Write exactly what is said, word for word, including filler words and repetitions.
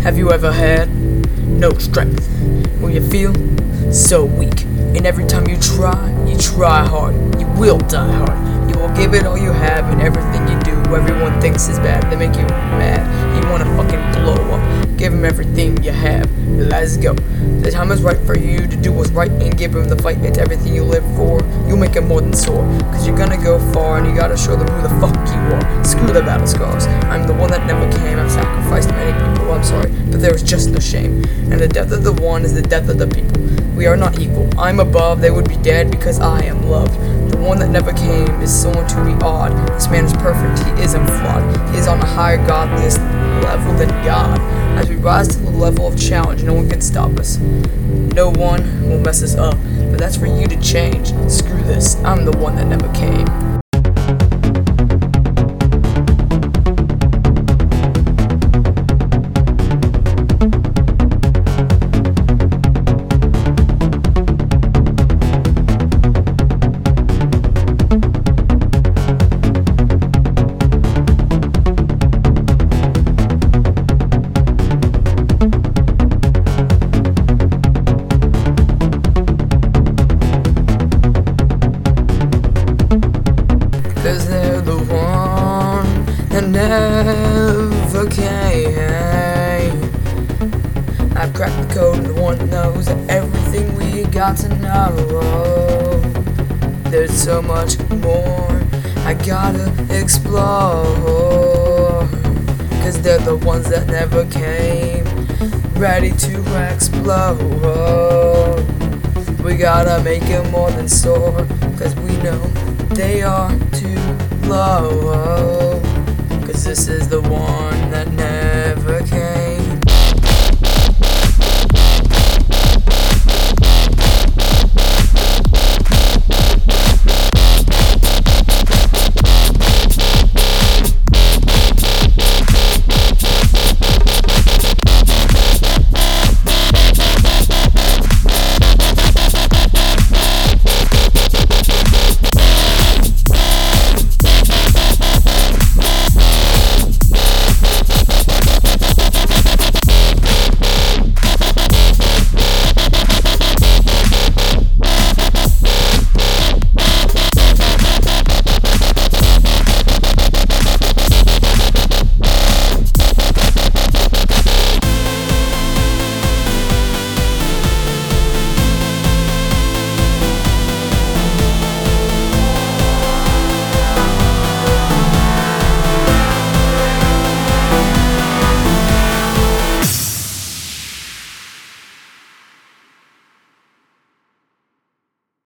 Have you ever had no strength? Will you feel so weak? And every time you try, you try hard, you will die hard. You will give it all you have, and everything you do, everyone thinks is bad. They make you mad. You wanna fucking blow up. Give them everything you have. Let's go. The time is right for you to do what's right and give them the fight. It's everything you live for. You'll make it more than sore. Cause you're gonna go far and you gotta show them who the fuck you are. Screw the battle scars. I'm the one that never came. I've sacrificed many people. I'm sorry, but there is just no shame. And the death of the one is the death of the people. We are not equal. I'm above. They would be dead because I am loved. The one that never came is someone to be awed. This man is perfect. He isn't flawed. He is on a higher godliest level than God. As we rise to the level of challenge, no one can stop us. No one will mess us up. But that's for you to change. Screw this. I'm the one that never came. Cause they're the one that never came. I've cracked the code and the one that knows everything we got to know. There's so much more I gotta explore. Cause they're the ones that never came, ready to explode. We gotta make it more than sore, cause we know they are too low. Cause this is the one